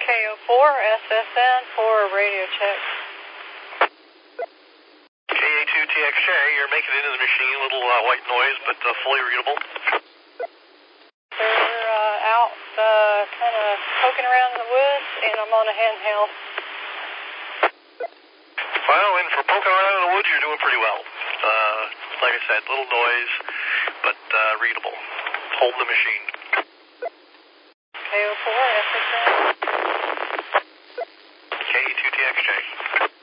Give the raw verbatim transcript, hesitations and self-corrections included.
K O four S S N for radio check. K A two T X J, you're making it into the machine, a little uh, white noise, but uh, fully readable. They're uh, out uh, kind of poking around in the woods, and I'm on a handheld. Well, and for poking around in the woods, you're doing pretty well. Uh, like I said, little noise, but uh, readable. Hold the machine. K O four S S N. K A two T X J.